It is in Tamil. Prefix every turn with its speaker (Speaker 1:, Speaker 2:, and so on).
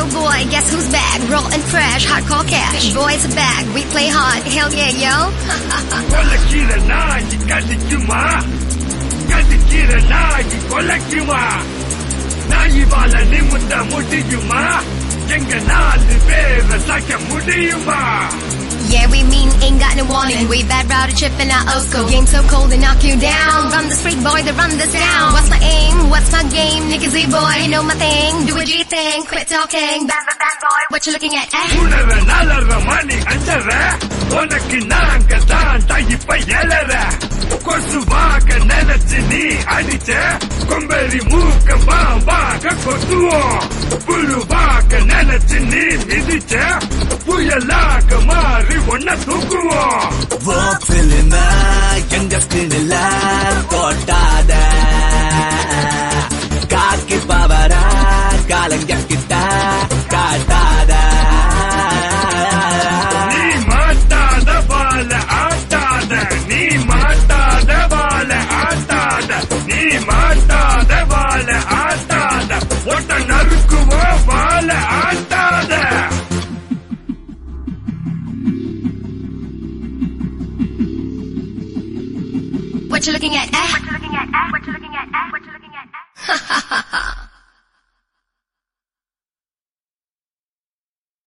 Speaker 1: boy, guess who's back? Raw and fresh, hardcore cash. Boys are back, we play hard, hell yeah, yo.
Speaker 2: கொலக்கிற நாய் கடிக்குமா கடிக்கிற நாய் கொலக்குமா நாய் வாழ நிமிந்த முடியுமா எங்க 4 பேரை சாக்க முடியுமா?
Speaker 1: Yeah, we mean ain't got no warning. We bad router tripping our old school. Game so cold they knock you down. Run the street boy, they run this down. What's my aim? What's my game? Niggas Z boy, you know my thing. Do a G thing, quit talking. Bad boy, what you looking at?
Speaker 2: உணர நலர மணி அஞ்சர உனக்கு நாங்க தான் தயிப்ப எழற கொசுவாக நினைச்சு நீ அடிச்ச கொம்பெறி மூக்க பாம்பாக கொத்துவோம் புழுவாக நினைச்சு நீ மிதிச்ச புயலாக மாறி ஒன்ன தூக்குவோம்
Speaker 3: எங்க கிடல போட்டாத காக்கி பவரா காலங்க கிட்ட காட்டாத
Speaker 2: நீ மாட்டாத வாழ ஆட்டாத நீ மாட்டாத வாழ ஆட்டாத நீ மாட்டாத வாழ ஆட்டாத ஒட்ட நறுக்குவோம் வாழ ஆட்டாத.
Speaker 1: What you looking at? What you looking at? What you looking at? What you looking at?